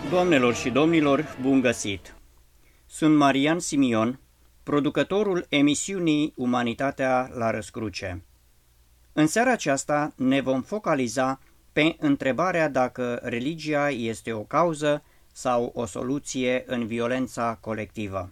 Doamnelor și domnilor, bun găsit! Sunt Marian Simion, producătorul emisiunii Umanitatea la răscruce. În seara aceasta ne vom focaliza pe întrebarea dacă religia este o cauză sau o soluție în violența colectivă.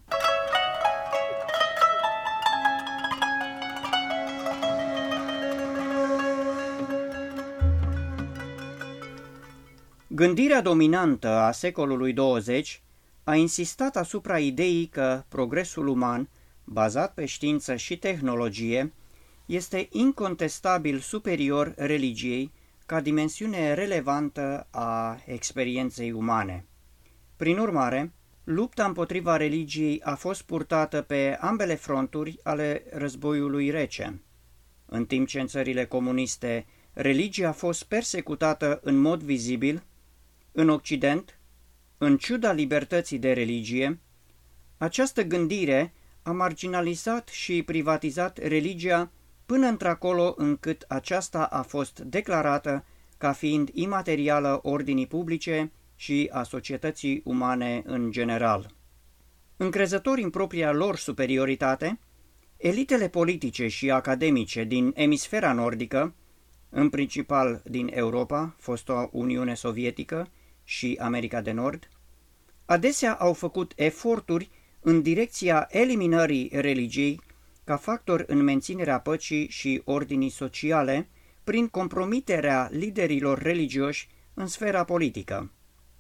Gândirea dominantă a secolului 20 a insistat asupra ideii că progresul uman, bazat pe știință și tehnologie, este incontestabil superior religiei ca dimensiune relevantă a experienței umane. Prin urmare, lupta împotriva religiei a fost purtată pe ambele fronturi ale războiului rece. În timp ce în țările comuniste religia a fost persecutată în mod vizibil, în Occident, în ciuda libertății de religie, această gândire a marginalizat și privatizat religia până într-acolo încât aceasta a fost declarată ca fiind imaterială ordinii publice și a societății umane în general. Încrezători în propria lor superioritate, elitele politice și academice din emisfera nordică, în principal din Europa, fosta Uniune Sovietică, și America de Nord, adesea au făcut eforturi în direcția eliminării religiei ca factor în menținerea păcii și ordinii sociale prin compromiterea liderilor religioși în sfera politică.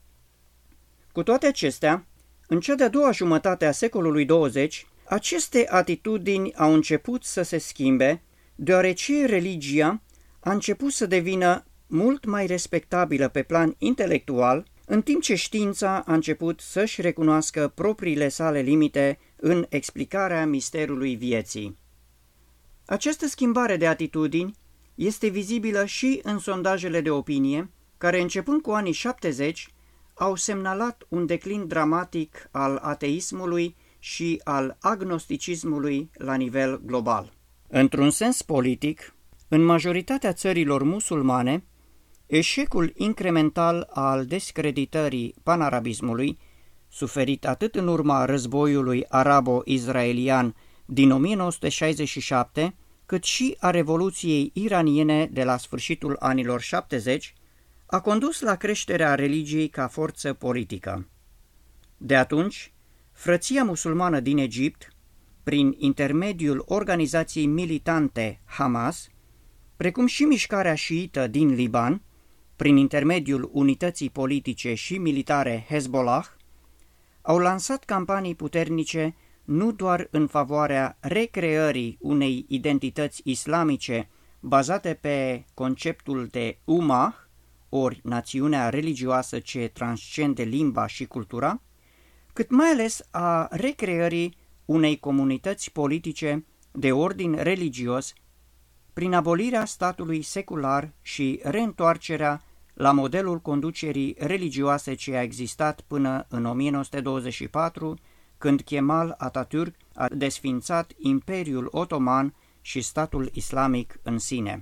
Cu toate acestea, în cea de-a doua jumătate a secolului 20, aceste atitudini au început să se schimbe, deoarece religia a început să devină mult mai respectabilă pe plan intelectual, în timp ce știința a început să-și recunoască propriile sale limite în explicarea misterului vieții. Această schimbare de atitudini este vizibilă și în sondajele de opinie, care începând cu anii 70 au semnalat un declin dramatic al ateismului și al agnosticismului la nivel global. Într-un sens politic, în majoritatea țărilor musulmane, eșecul incremental al descreditării panarabismului, suferit atât în urma războiului arabo-izraelian din 1967, cât și a Revoluției iraniene de la sfârșitul anilor 70, a condus la creșterea religiei ca forță politică. De atunci, Frăția Musulmană din Egipt, prin intermediul organizației militante Hamas, precum și mișcarea șiită din Liban, prin intermediul unității politice și militare Hezbollah, au lansat campanii puternice nu doar în favoarea recreării unei identități islamice bazate pe conceptul de Ummah, ori națiunea religioasă ce transcende limba și cultura, cât mai ales a recreării unei comunități politice de ordin religios prin abolirea statului secular și reîntoarcerea la modelul conducerii religioase ce a existat până în 1924, când Kemal Atatürk a desființat Imperiul Otoman și statul islamic în sine.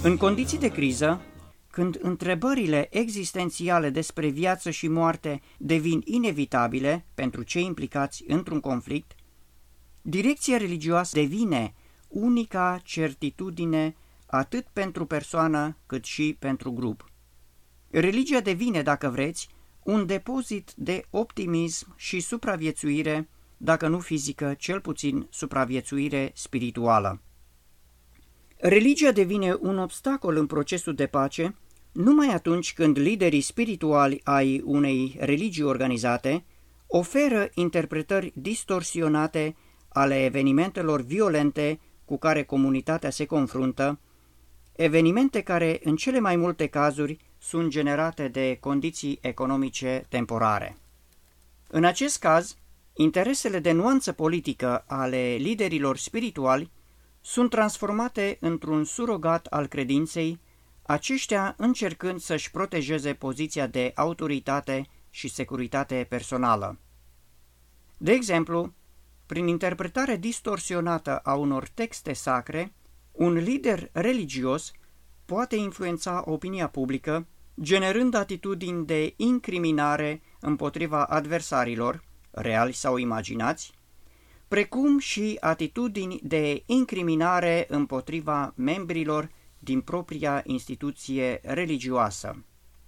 În condiții de criză, când întrebările existențiale despre viață și moarte devin inevitabile pentru cei implicați într-un conflict, direcția religioasă devine unica certitudine atât pentru persoană cât și pentru grup. Religia devine, dacă vreți, un depozit de optimism și supraviețuire, dacă nu fizică, cel puțin supraviețuire spirituală. Religia devine un obstacol în procesul de pace numai atunci când liderii spirituali ai unei religii organizate oferă interpretări distorsionate ale evenimentelor violente cu care comunitatea se confruntă, evenimente care, în cele mai multe cazuri, sunt generate de condiții economice temporare. În acest caz, interesele de nuanță politică ale liderilor spirituali sunt transformate într-un surogat al credinței, aceștia încercând să-și protejeze poziția de autoritate și securitate personală. De exemplu, prin interpretare distorsionată a unor texte sacre, un lider religios poate influența opinia publică, generând atitudini de incriminare împotriva adversarilor, reali sau imaginați, precum și atitudini de incriminare împotriva membrilor din propria instituție religioasă.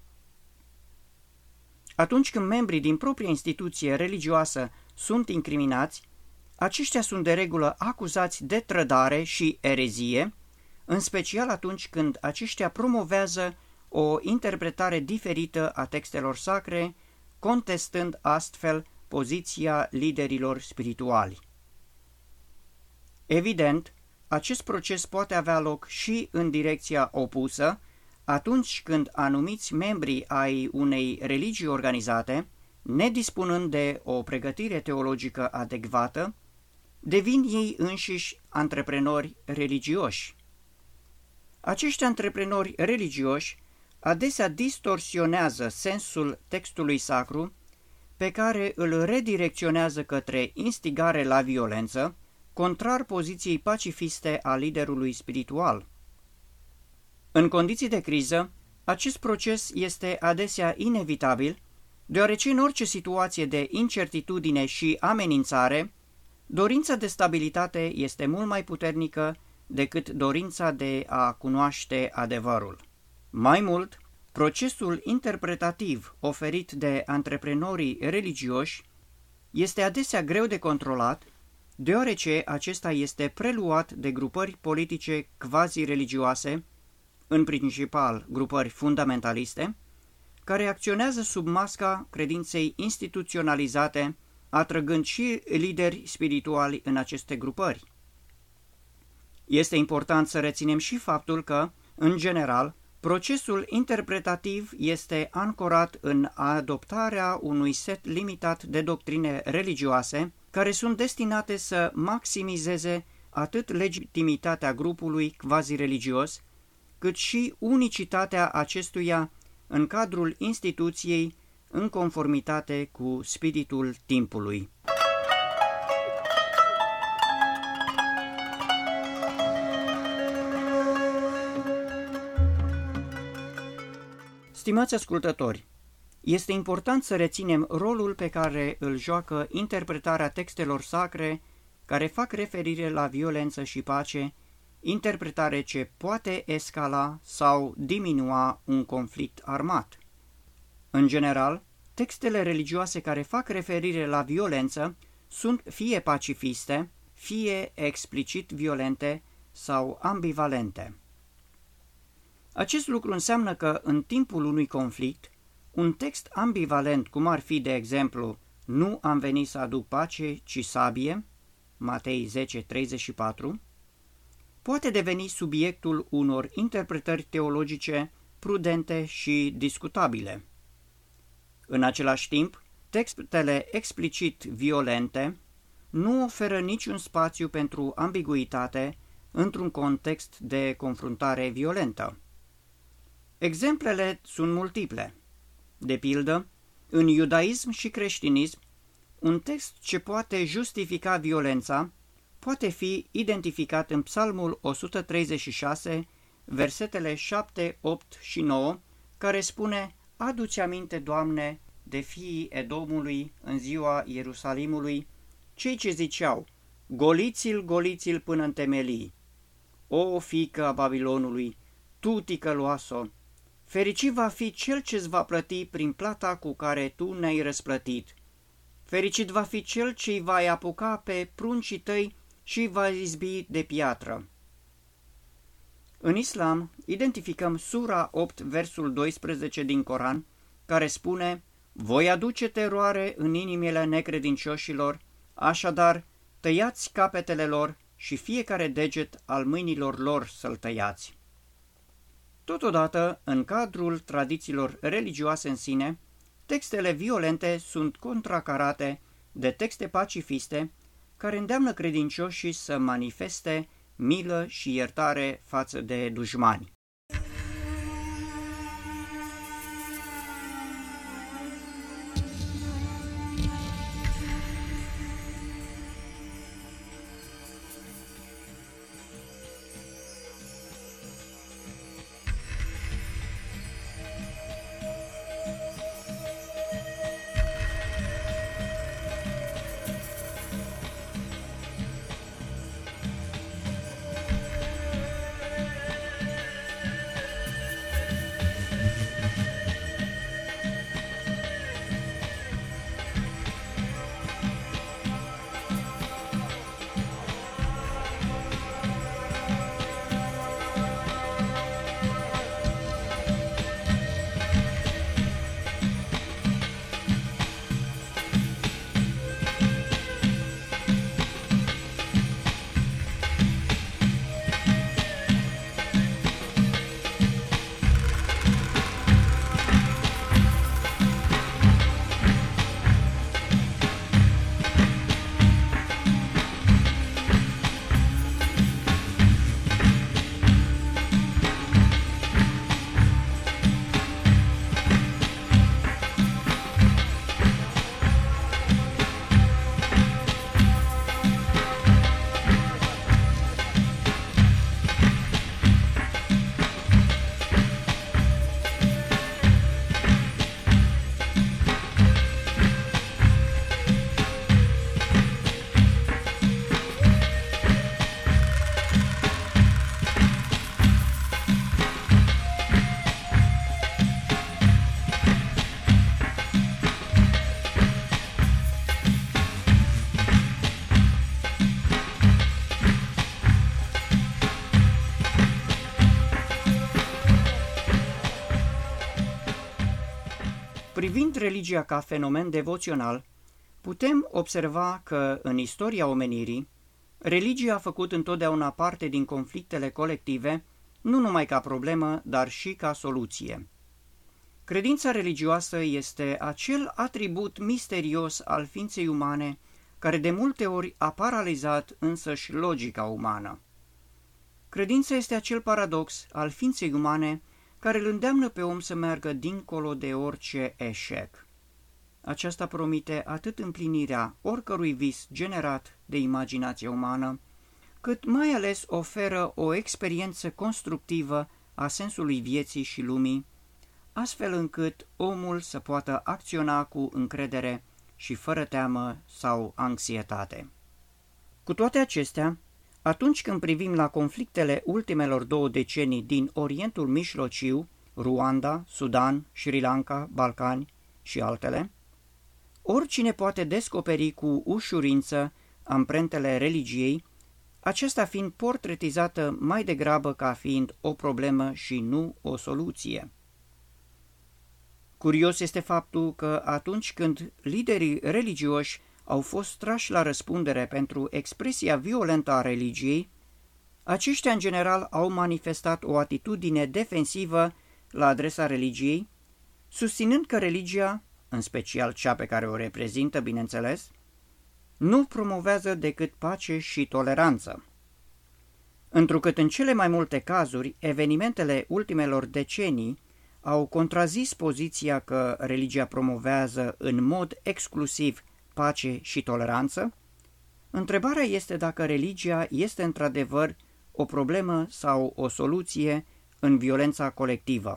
Atunci când membrii din propria instituție religioasă sunt incriminați, aceștia sunt de regulă acuzați de trădare și erezie, în special atunci când aceștia promovează o interpretare diferită a textelor sacre, contestând astfel poziția liderilor spirituali. Evident, acest proces poate avea loc și în direcția opusă, atunci când anumiți membri ai unei religii organizate, nedispunând de o pregătire teologică adecvată, devin ei înșiși antreprenori religioși. Acești antreprenori religioși adesea distorsionează sensul textului sacru, pe care îl redirecționează către instigare la violență, contrar poziției pacifiste a liderului spiritual. În condiții de criză, acest proces este adesea inevitabil, deoarece în orice situație de incertitudine și amenințare, dorința de stabilitate este mult mai puternică decât dorința de a cunoaște adevărul. Mai mult, procesul interpretativ oferit de antreprenorii religioși este adesea greu de controlat, deoarece acesta este preluat de grupări politice quasi-religioase, în principal grupări fundamentaliste, care acționează sub masca credinței instituționalizate, atrăgând și lideri spirituali în aceste grupări. Este important să reținem și faptul că, în general, procesul interpretativ este ancorat în adoptarea unui set limitat de doctrine religioase, care sunt destinate să maximizeze atât legitimitatea grupului quasi-religios, cât și unicitatea acestuia în cadrul instituției, în conformitate cu spiritul timpului. Stimați ascultători, este important să reținem rolul pe care îl joacă interpretarea textelor sacre care fac referire la violență și pace, interpretare ce poate escala sau diminua un conflict armat. În general, textele religioase care fac referire la violență sunt fie pacifiste, fie explicit violente sau ambivalente. Acest lucru înseamnă că în timpul unui conflict, un text ambivalent, cum ar fi, de exemplu, "Nu am venit să aduc pace, ci sabie", Matei 10:34, poate deveni subiectul unor interpretări teologice prudente și discutabile. În același timp, textele explicit violente nu oferă niciun spațiu pentru ambiguitate într-un context de confruntare violentă. Exemplele sunt multiple. De pildă, în iudaism și creștinism, un text ce poate justifica violența poate fi identificat în Psalmul 136, versetele 7, 8 și 9, care spune: „Adu-ți aminte, Doamne, de fiii Edomului în ziua Ierusalimului, cei ce ziceau: Goliți-l, goliți-l până în temelii. O, fiică a Babilonului, tu ticăloasă, fericit va fi cel ce-ți va plăti prin plata cu care tu ne-ai răsplătit. Fericit va fi cel ce-i va apuca pe pruncii tăi și va izbi de piatră.” În islam identificăm sura 8, versul 12 din Coran, care spune: „Voi aduce teroare în inimile necredincioșilor, așadar tăiați capetele lor și fiecare deget al mâinilor lor să-l tăiați.” Totodată, în cadrul tradițiilor religioase în sine, textele violente sunt contracarate de texte pacifiste care îndeamnă credincioșii să manifeste milă și iertare față de dușmani. Privind religia ca fenomen devoțional, putem observa că, în istoria omenirii, religia a făcut întotdeauna parte din conflictele colective, nu numai ca problemă, dar și ca soluție. Credința religioasă este acel atribut misterios al ființei umane care de multe ori a paralizat însăși logica umană. Credința este acel paradox al ființei umane care îl îndeamnă pe om să meargă dincolo de orice eșec. Aceasta promite atât împlinirea oricărui vis generat de imaginația umană, cât mai ales oferă o experiență constructivă a sensului vieții și lumii, astfel încât omul să poată acționa cu încredere și fără teamă sau anxietate. Cu toate acestea, atunci când privim la conflictele ultimelor 2 decenii din Orientul Mijlociu, Ruanda, Sudan, Sri Lanka, Balcani și altele, oricine poate descoperi cu ușurință amprentele religiei, aceasta fiind portretizată mai degrabă ca fiind o problemă și nu o soluție. Curios este faptul că atunci când liderii religioși au fost trași la răspundere pentru expresia violentă a religiei, aceștia în general au manifestat o atitudine defensivă la adresa religiei, susținând că religia, în special cea pe care o reprezintă, bineînțeles, nu promovează decât pace și toleranță. Întrucât în cele mai multe cazuri, evenimentele ultimelor decenii au contrazis poziția că religia promovează în mod exclusiv pace și toleranță, întrebarea este dacă religia este într-adevăr o problemă sau o soluție în violența colectivă.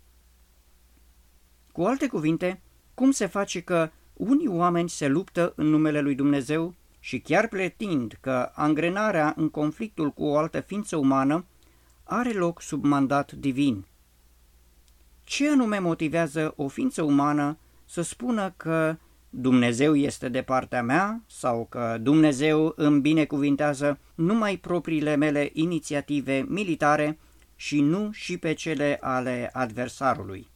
Cu alte cuvinte, cum se face că unii oameni se luptă în numele lui Dumnezeu și chiar pretind că angrenarea în conflictul cu o altă ființă umană are loc sub mandat divin? Ce anume motivează o ființă umană să spună că Dumnezeu este de partea mea sau că Dumnezeu îmi binecuvintează numai propriile mele inițiative militare și nu și pe cele ale adversarului?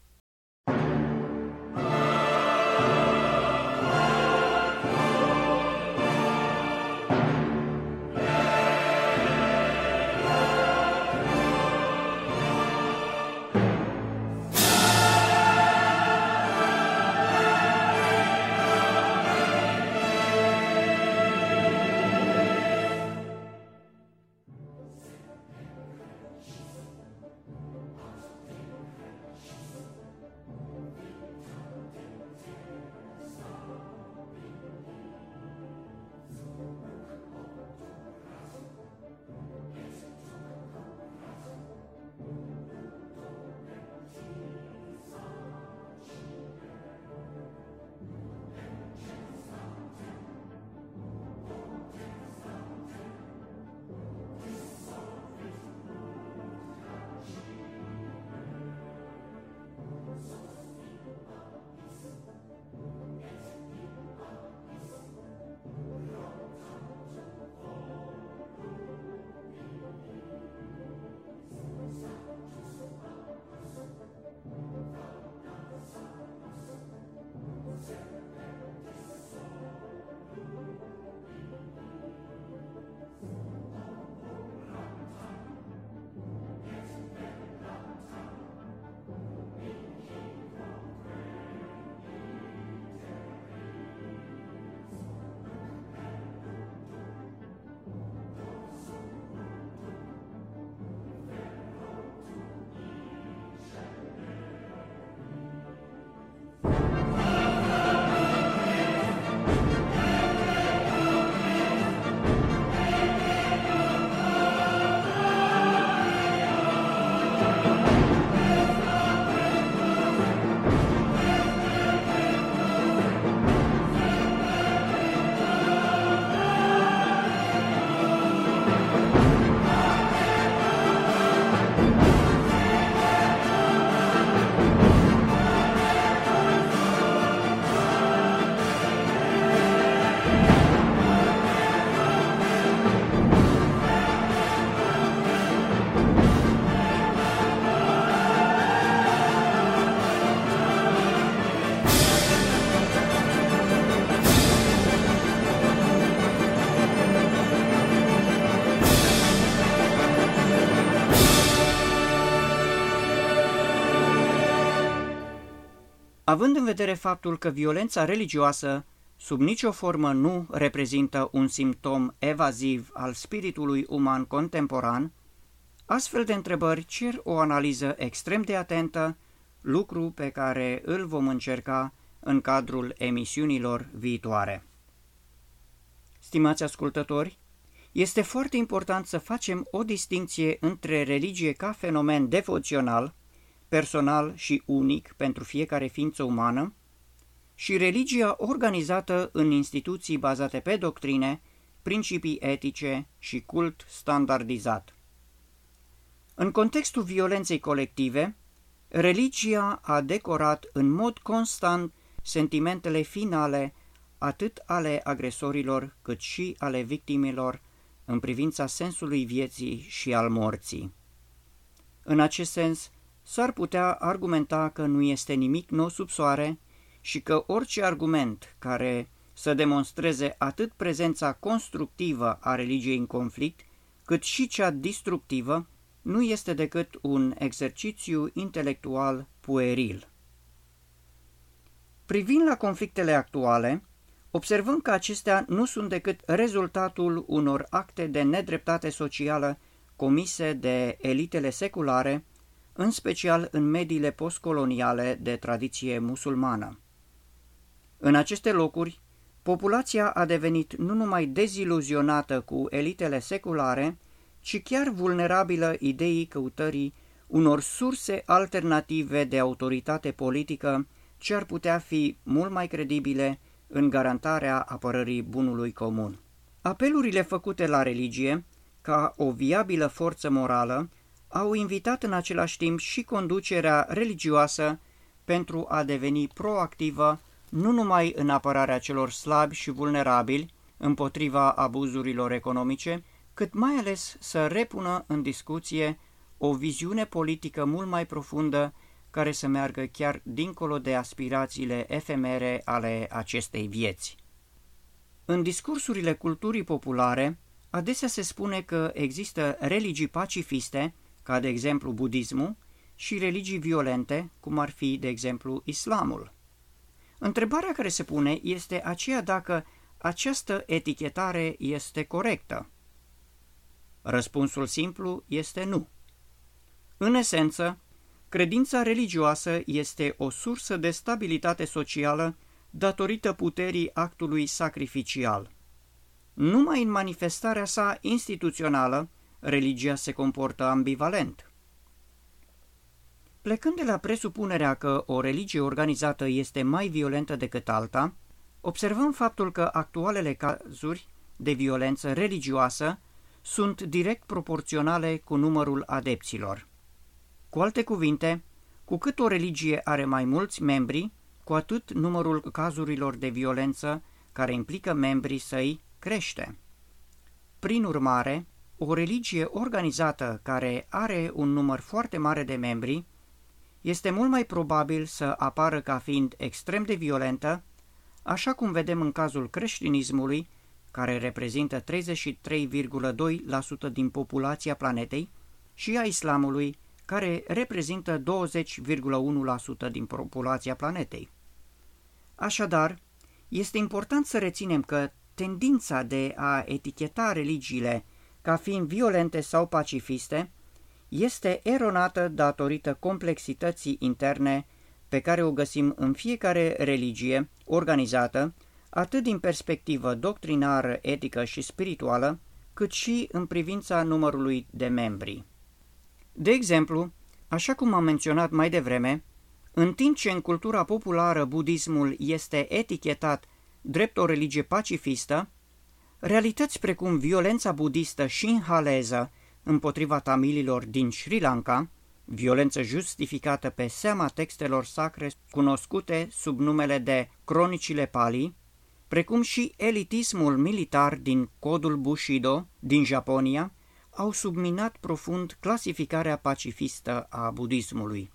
Având în vedere faptul că violența religioasă sub nicio formă nu reprezintă un simptom evaziv al spiritului uman contemporan, astfel de întrebări cer o analiză extrem de atentă, lucru pe care îl vom încerca în cadrul emisiunilor viitoare. Stimați ascultători, este foarte important să facem o distincție între religie ca fenomen devoțional, personal și unic pentru fiecare ființă umană, și religia organizată în instituții bazate pe doctrine, principii etice și cult standardizat. În contextul violenței colective, religia a decorat în mod constant sentimentele finale atât ale agresorilor cât și ale victimelor în privința sensului vieții și al morții. În acest sens, s-ar putea argumenta că nu este nimic nou sub soare și că orice argument care să demonstreze atât prezența constructivă a religiei în conflict, cât și cea distructivă, nu este decât un exercițiu intelectual pueril. Privind la conflictele actuale, observăm că acestea nu sunt decât rezultatul unor acte de nedreptate socială comise de elitele seculare, în special în mediile postcoloniale de tradiție musulmană. În aceste locuri, populația a devenit nu numai deziluzionată cu elitele seculare, ci chiar vulnerabilă ideii căutării unor surse alternative de autoritate politică ce ar putea fi mult mai credibile în garantarea apărării bunului comun. Apelurile făcute la religie, ca o viabilă forță morală, au invitat în același timp și conducerea religioasă pentru a deveni proactivă nu numai în apărarea celor slabi și vulnerabili împotriva abuzurilor economice, cât mai ales să repună în discuție o viziune politică mult mai profundă care să meargă chiar dincolo de aspirațiile efemere ale acestei vieți. În discursurile culturii populare, adesea se spune că există religii pacifiste, ca de exemplu budismul, și religii violente, cum ar fi, de exemplu, islamul. Întrebarea care se pune este aceea dacă această etichetare este corectă. Răspunsul simplu este nu. În esență, credința religioasă este o sursă de stabilitate socială datorită puterii actului sacrificial. Numai în manifestarea sa instituțională, religia se comportă ambivalent. Plecând de la presupunerea că o religie organizată este mai violentă decât alta, observăm faptul că actualele cazuri de violență religioasă sunt direct proporționale cu numărul adepților. Cu alte cuvinte, cu cât o religie are mai mulți membri, cu atât numărul cazurilor de violență care implică membrii săi crește. Prin urmare, o religie organizată care are un număr foarte mare de membri este mult mai probabil să apară ca fiind extrem de violentă, așa cum vedem în cazul creștinismului, care reprezintă 33,2% din populația planetei, și a islamului, care reprezintă 20,1% din populația planetei. Așadar, este important să reținem că tendința de a eticheta religiile ca fiind violente sau pacifiste este eronată datorită complexității interne pe care o găsim în fiecare religie organizată, atât din perspectivă doctrinară, etică și spirituală, cât și în privința numărului de membri. De exemplu, așa cum am menționat mai devreme, în timp ce în cultura populară budismul este etichetat drept o religie pacifistă, realități precum violența budistă șinhaleză împotriva tamililor din Sri Lanka, violență justificată pe seama textelor sacre cunoscute sub numele de Cronicile Pali, precum și elitismul militar din codul Bushido din Japonia, au subminat profund clasificarea pacifistă a budismului.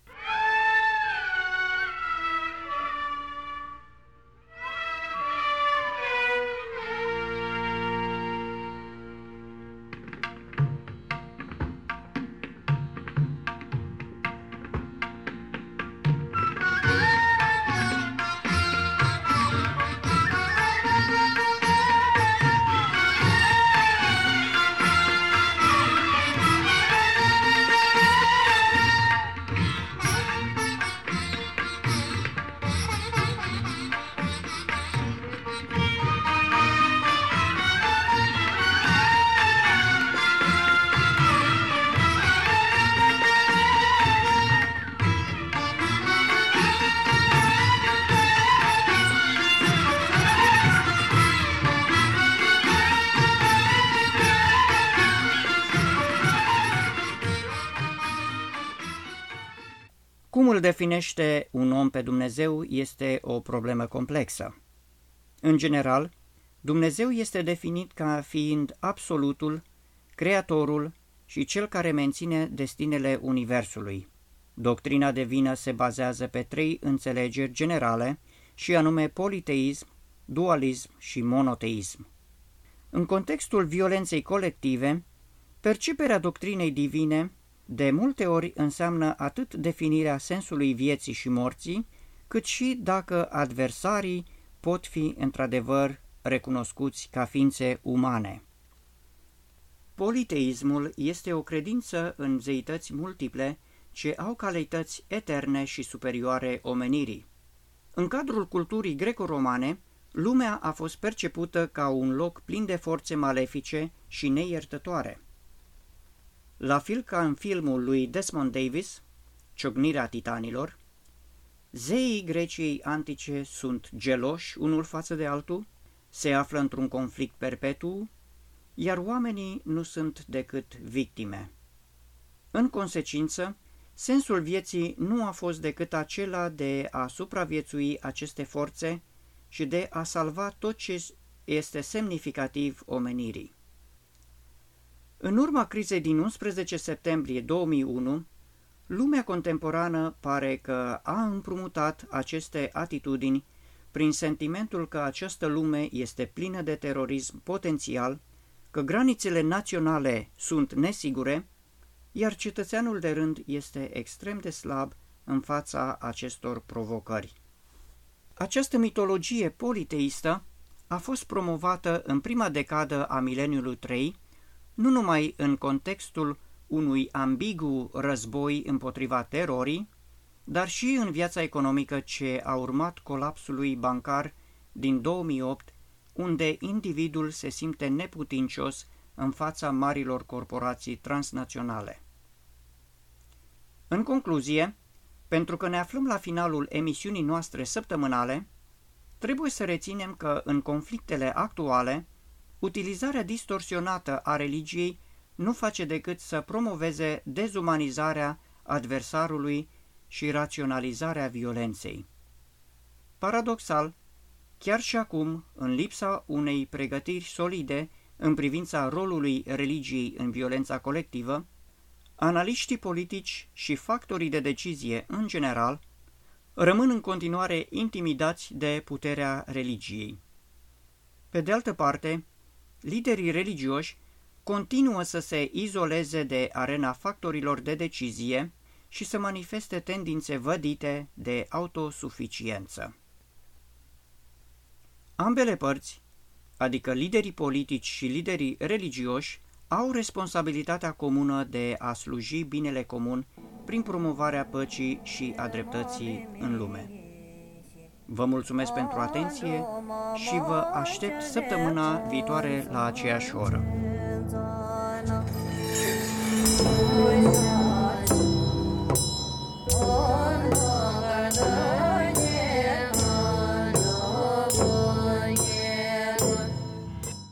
Cum îl definește un om pe Dumnezeu este o problemă complexă. În general, Dumnezeu este definit ca fiind absolutul, creatorul și cel care menține destinele universului. Doctrina divină se bazează pe 3 înțelegeri generale, și anume politeism, dualism și monoteism. În contextul violenței colective, perceperea doctrinei divine de multe ori înseamnă atât definirea sensului vieții și morții, cât și dacă adversarii pot fi într-adevăr recunoscuți ca ființe umane. Politeismul este o credință în zeități multiple ce au calități eterne și superioare omenirii. În cadrul culturii greco-romane, lumea a fost percepută ca un loc plin de forțe malefice și neiertătoare. La fel ca în filmul lui Desmond Davis, Ciocnirea titanilor, zeii Greciei antice sunt geloși unul față de altul, se află într-un conflict perpetu, iar oamenii nu sunt decât victime. În consecință, sensul vieții nu a fost decât acela de a supraviețui aceste forțe și de a salva tot ce este semnificativ omenirii. În urma crizei din 11 septembrie 2001, lumea contemporană pare că a împrumutat aceste atitudini prin sentimentul că această lume este plină de terorism potențial, că granițele naționale sunt nesigure, iar cetățeanul de rând este extrem de slab în fața acestor provocări. Această mitologie politeistă a fost promovată în prima decadă a mileniului 3, nu numai în contextul unui ambigu război împotriva terorii, dar și în viața economică ce a urmat colapsului bancar din 2008, unde individul se simte neputincios în fața marilor corporații transnaționale. În concluzie, pentru că ne aflăm la finalul emisiunii noastre săptămânale, trebuie să reținem că în conflictele actuale, utilizarea distorsionată a religiei nu face decât să promoveze dezumanizarea adversarului și raționalizarea violenței. Paradoxal, chiar și acum, în lipsa unei pregătiri solide în privința rolului religiei în violența colectivă, analiștii politici și factorii de decizie în general rămân în continuare intimidați de puterea religiei. Pe de altă parte, liderii religioși continuă să se izoleze de arena factorilor de decizie și să manifeste tendințe vădite de autosuficiență. Ambele părți, adică liderii politici și liderii religioși, au responsabilitatea comună de a sluji binele comun prin promovarea păcii și a dreptății în lume. Vă mulțumesc pentru atenție și vă aștept săptămâna viitoare la aceeași oră.